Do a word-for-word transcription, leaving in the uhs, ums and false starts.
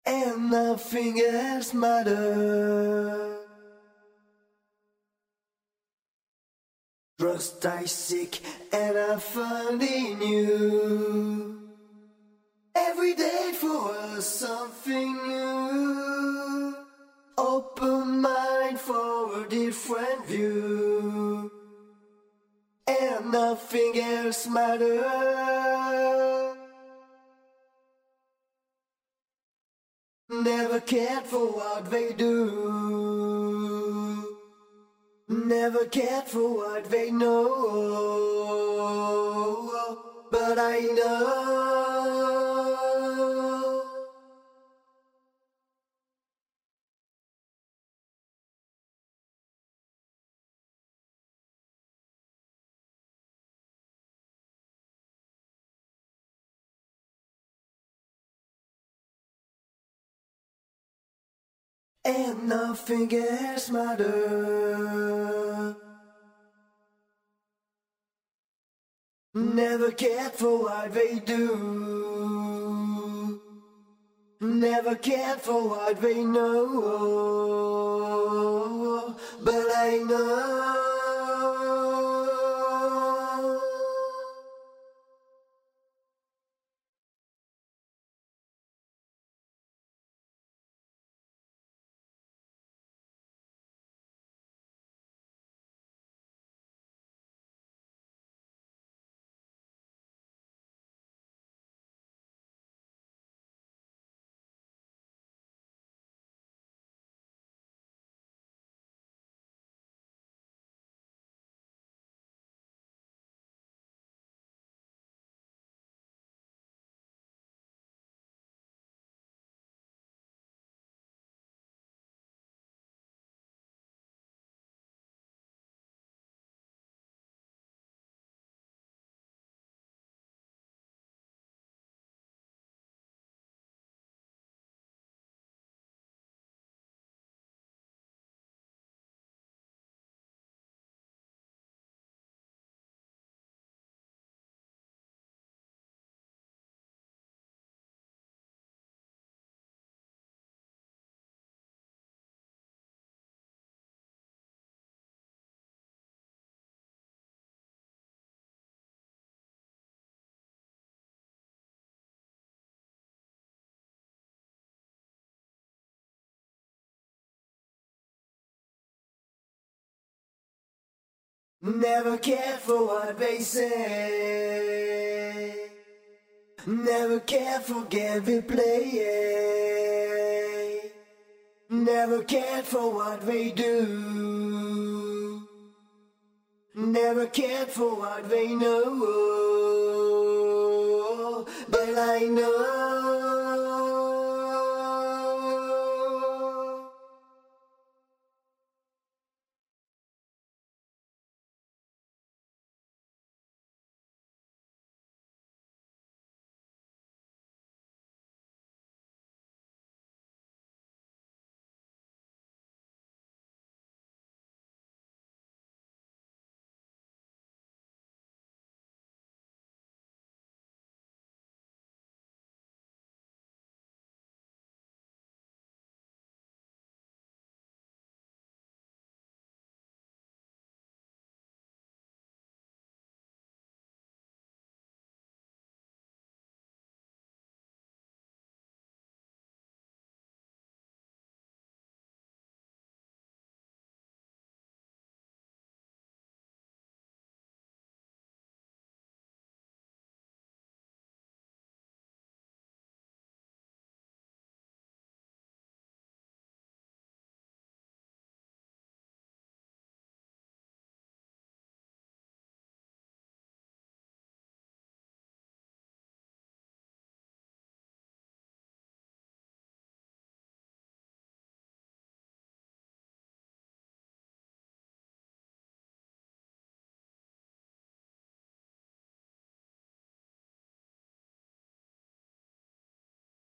and nothing else matters. Trust I seek and I find in you. Every day for us something new. Open mind for a different view. And nothing else matters. Never cared for what they do. Never cared for what they know. But I know and nothing else matters. Never cared for what they do. Never cared for what they know. But I know never cared for what they say. Never cared for game we play. Never cared for what they do. Never cared for what they know. But I know